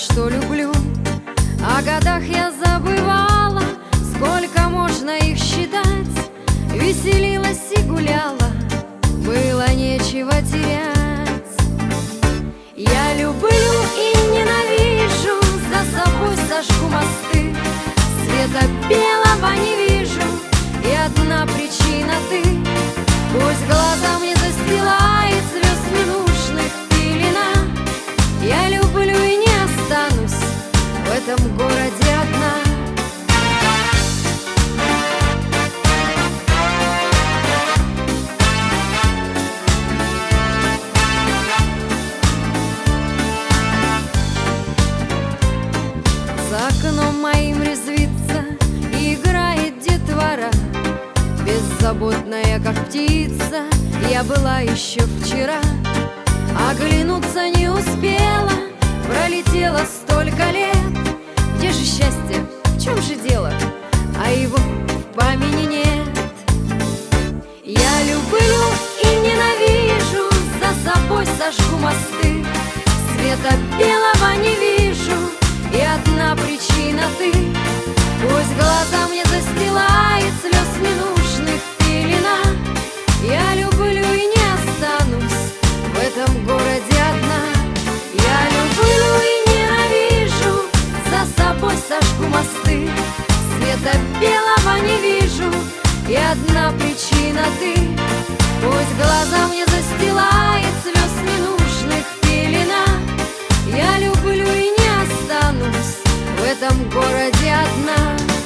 что люблю. О годах я забывала, сколько можно их считать. Веселилась и гуляла, было нечего терять. Я люблю и ненавижу, за собой сожгу мосты. Света белого не вижу, и одна причина ты. Пусть глаза мне застилает звезд ненужных пелена. Я люблю и не останусь в этом городе одна. За окном моим резвится и играет детвора. Беззаботная, как птица, я была еще вчера. Оглянуться не успела, пролетело столько лет. Где же счастье, в чем же дело, а его в памяти нет. Я люблю и ненавижу, за собой сожгу мосты. Света белого не вижу, и одна причина ты. Пусть глаза мне застилает слез ненужных пелена. Я люблю и не останусь в этом городе одна. Я люблю и ненавижу, за собой сожгу мосты. Света белого не вижу, и одна причина ты. Пусть глаза мне застилает слез ненужных пелена. Я люблю и не останусь в этом городе одна.